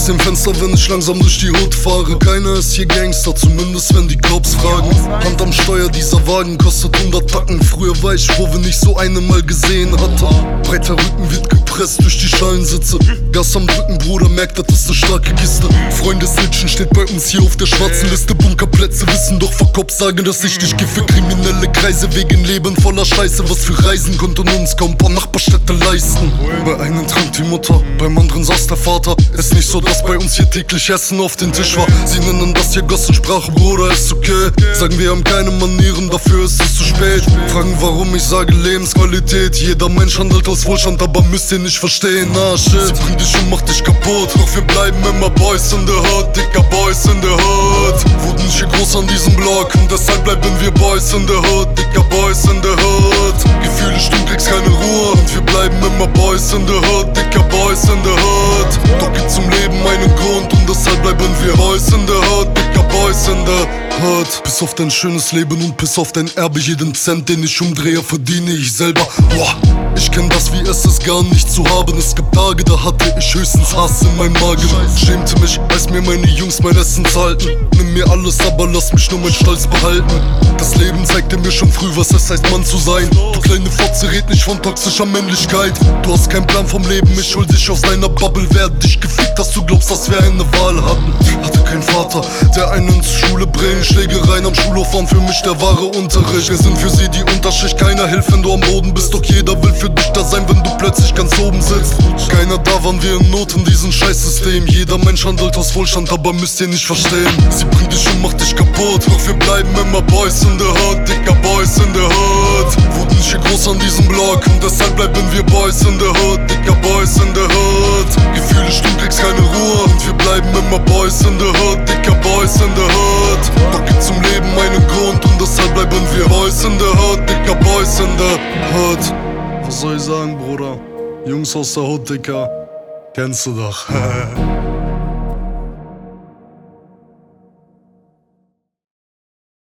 aus dem Fenster, wenn ich langsam durch die Hood fahre. Keiner ist hier Gangster, zumindest wenn die Cops fragen. Hand am Steuer, dieser Wagen kostet 100 Tacken. Früher war ich froh, wenn ich so eine mal gesehen hatte. Breiter Rücken wird gepresst durch die Schalensitze. Gas am Drücken, Bruder, merkt, das ist ne starke Kiste. Freunde Snitchen steht bei uns hier auf der schwarzen Liste. Bunkerplätze wissen doch vor Cops sagen, dass ich nicht geh für kriminelle Kreise. Wegen Leben voller Scheiße, was für Reisen konnten uns kaum paar Nachbarstädte leisten. Bei einem trank die Mutter, beim anderen saß der Vater. Ist nicht so, dass bei uns hier täglich Essen auf den Tisch war. Sie nennen das hier Gossensprache, Bruder, ist okay. Sagen, wir haben keine Manieren, dafür ist es zu spät. Fragen, warum, ich sage Lebensqualität. Jeder Mensch handelt aus Wohlstand, aber müsst ihr nicht verstehen, ah shit. Sie bringt dich und macht dich kaputt, doch wir bleiben immer Boys in the Hood, dicker Boys in the Hood. Wurden nicht hier groß an diesem Block und deshalb bleiben wir Boys in the Hood, dicker Boys in the Hood. Gefühle stimmt, kriegst keine Ruhe und wir bleiben immer Boys in the Hood, dicker Boys in the Hood. Doch gibt zum Leben einen Grund und deshalb bleiben wir Boys in the Hood, dicker Boys in the Hood. Bis auf dein schönes Leben und bis auf dein Erbe, jeden Cent, den ich umdrehe, verdiene ich selber. Boah. Ich kenn das, wie es ist, gar nicht zu haben. Es gab Tage, da hatte ich höchstens Hass in meinem Magen. Schämte mich, als mir meine Jungs mein Essen zahlten. Nimm mir alles, aber lass mich nur mein Stolz behalten. Das Leben zeigte mir schon früh, was es heißt, Mann zu sein. Du kleine Fotze, red nicht von toxischer Männlichkeit. Du hast keinen Plan vom Leben, ich hol dich aus deiner Bubble. Wer hat dich gefickt, dass du glaubst, dass wir eine Wahl hatten? Hatte keinen Vater, der einen zur Schule bringt. Schlägereien am Schulhof waren für mich der wahre Unterricht. Wir sind für sie die Unterschicht, keiner hilft, wenn du am Boden bist. Doch jeder will für dich da sein, wenn du plötzlich ganz oben sitzt. Keiner da, waren wir in Not in diesem Scheißsystem. Jeder Mensch handelt aus Wohlstand, aber müsst ihr nicht verstehen. Sie bringt dich und macht dich kaputt, doch wir bleiben immer Boys in the Hood, dicker Boys in the Hood. Wurden nicht hier groß an diesem Block und deshalb bleiben wir Boys in the Hood, dicker Boys in the Hood. Gefühle stimmt, kriegst keine Ruhe und wir bleiben immer Boys in the Hood, dicker Boys in the Hood. Doch gibt zum Leben einen Grund und deshalb bleiben wir Boys in the Hood, dicker Boys in the Hood. Was soll ich sagen, Bruder? Jungs aus der Hood, Dicker, kennst du doch.